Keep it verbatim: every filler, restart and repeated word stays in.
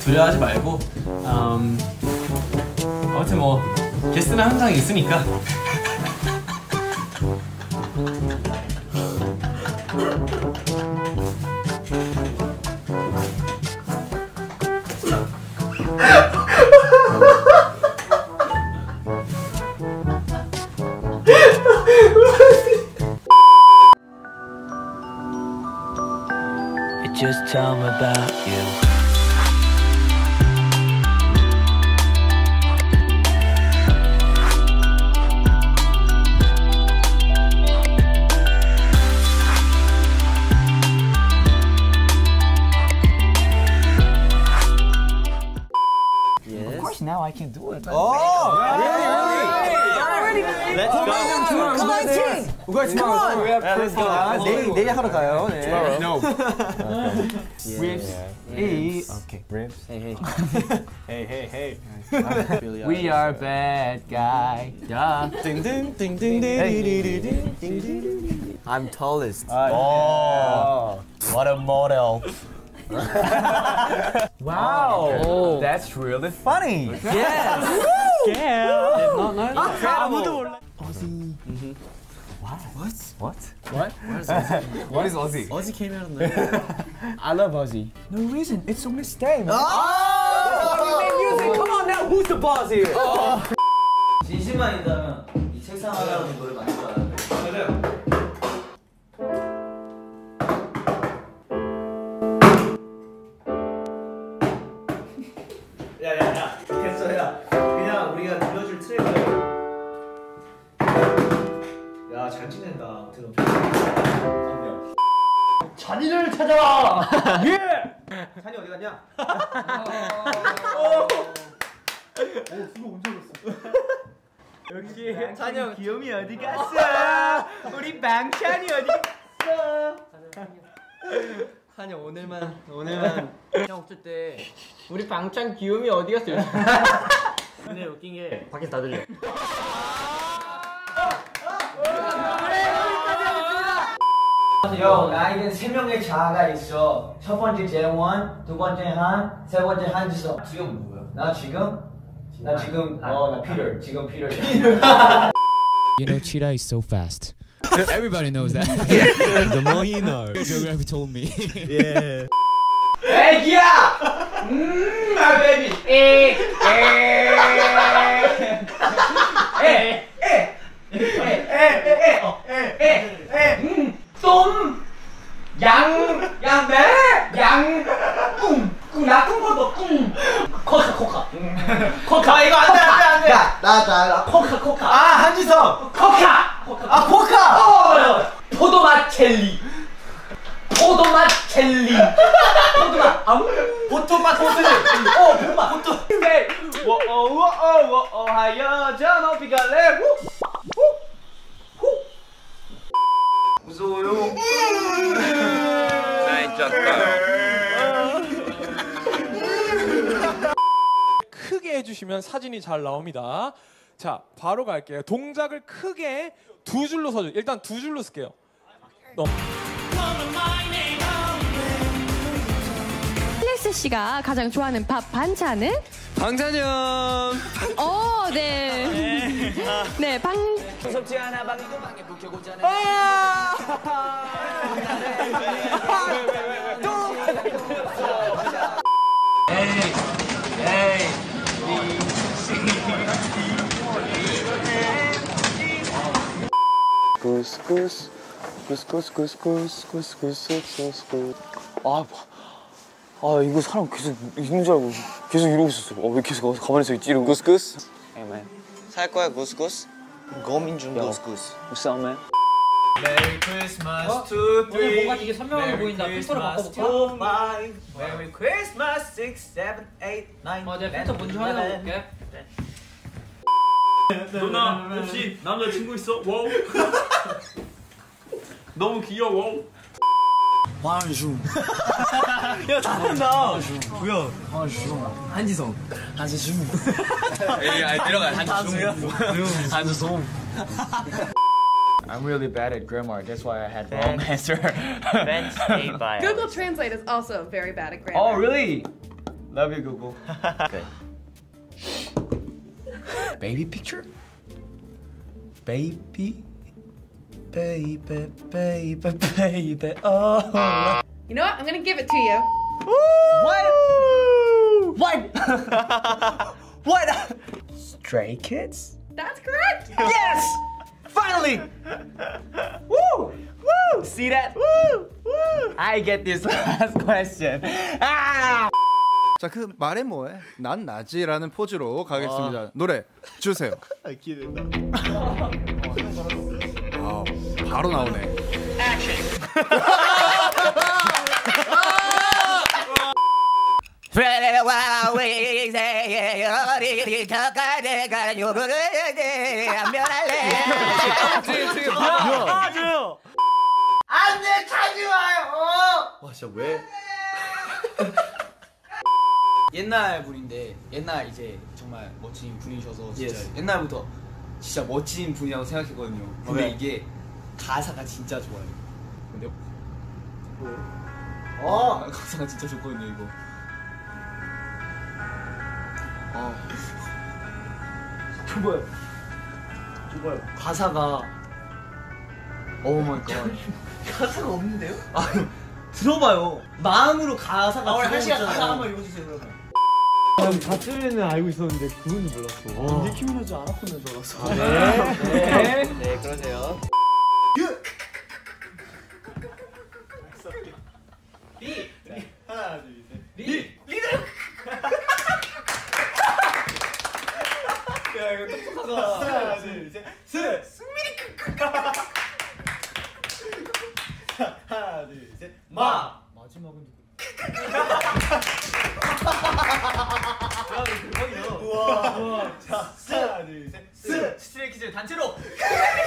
두려워하지 말고 음, 아무튼 뭐 게스트는 항상 있으니까. Just tell me about you. Of course, now I can do it. Oh, really, really? Let's go. 우가 tomorrow. We have first class. 내일 내일 하러 가요. 네. No. Ribs. Hey. Okay. Ribs. Hey, hey. Hey, hey, hey. We are bad guy. Yeah. Ding ding ding ding ding ding ding ding. I'm tallest. Oh, what a model. Wow. Oh, that's really funny. Yes. Yeah. Did not know that. 아무도 몰라. Aussie. What? What? What? What is Aussie? Aussie came out of nowhere. I love Aussie. No reason. It's only stay. Man. Oh! You make music. Come on now. Who's the boss here? 진심만 있다면 이 책상 하나는 노래 많이 좋아하는데. 맞아요. 야야야 됐어 야 그냥 우리가 들려줄 트랙을 야 잘 찍는다 들어 잔이를 찾아와. 예. 찬이 어디 갔냐? 역시 찬이 형 귀염이 어디 갔어? 우리 방찬이 어디 갔어? 찬이 오늘만 오늘만 형 없을 때 우리 방찬 귀염이 어디 갔어? 근데 웃긴 게 밖에서 다 들려. 형 나에겐 세 명의 자아가 있어. 첫 번째 재원, 두 번째 한, 세 번째 한지성. 지금 누구야? 나 지금? 나 지금 어 나 피터. 지금 피터. You know, Cheetah is so fast. Everybody knows that. The more you know. Geography told me. Yeah. 애기야! 음, my baby. 에, 에, 에, 에, 에, 에, 에, 에, 에, 음, 똠, 양, 양배, 양, 꿍, 꿍, 나쁜 것도 꿍, 코카, 코카, 코카. 이거 안 돼, 안 돼, 안 돼. 야, 나, 나, 나, 코카, 코카. 아, 한지성. 코카, 코카. 아, 코카. 어, 포도맛 젤리. 포도맛 젤리. 포도맛. 아, 포도맛 호텔. 어, 포도맛. 포도. 네. 워어 워어 워어 하여 저 높이가 내. 무서워요. 크게 해주시면 사진이 잘 나옵니다. 자, 바로 갈게요. 동작을 크게 두 줄로 서줘. 일단 두 줄로 쓸게요. 너. 플렉스 씨가 가장 좋아하는 밥 반찬은? 방찬형. 어, 네. 네, 방. 무섭지 않아 방에도 방에 붙여보잖아. 에이, 에이. 구스구스 구스구스 구스구스 구스구스 구스구스. 아, 아 이거 사람 계속 있는 줄 알고 계속 이러고 있었어. 어, 왜 계속 가만히 서 있지? 이러고. 구스구스. Hey man. 살 거야 구스구스? 고민중 구스구스. What's up man? Merry Christmas to three. 오늘 뭔가 되게 선명하게 보인다. 필터로 바꿔볼까? five. Merry Christmas six, seven, eight, nine. 어, 내가 필터 뭔지 확인해볼게. 누나 혹시 남자친구 있어? 와우. 너무 귀여워. 환중. 야, 잘한다. 뭐야? 한지성. 한지성. 에이, 아니 내려가. 한중. 한중. I'm really bad at grammar. That's why I had wrong answer. Then stay by. Google Translate is also very bad at grammar. Oh, really? Love you, Google. Okay. Baby picture? Baby, baby, baby, baby. Oh. You know what? I'm gonna give it to you. What? What? What? Stray Kids? That's correct. Yes! Finally! Woo! Woo! See that? Woo! Woo! I get this last question. 아! 자, 그 말해 뭐해? 난 나지라는 포즈로 가겠습니다. 노래 주세요. 아, 기대된다. 아, 바로 나오네. 아, 저요. 안돼 자지 마요. 와, 진짜 왜? 옛날 분인데 옛날 이제 정말 멋진 분이셔서 진짜 yes. 옛날부터 진짜 멋진 분이라고 생각했거든요. 근데 okay. 이게 가사가 진짜 좋아요. 근데 어 가사가 진짜 좋거든요 이거. 아 줘봐요. 줘봐요. 가사가 오 마이 갓. 가사가 없는데요? 아 들어봐요. 마음으로 가사가. 아, 우리 한 시간 가사 한번 읽어주세요 그러면. 다 틀리는 알고 있었는데 그건지 몰랐어. 니키 미나즈 아나콘다인 줄 알았어. 아, 네. 네. 네, 그러세요. 리! 하나, 둘, 셋. 리! 리드! 야, 이거 똑똑하다. 하나, 둘, 셋. 스! 스미리크! 하나, 둘, 셋. 마! 마지막은 누구? 야, 대박이야. 우와. 우와. 자, 하나, 둘, 셋. 스! 스트레이키즈 단체로!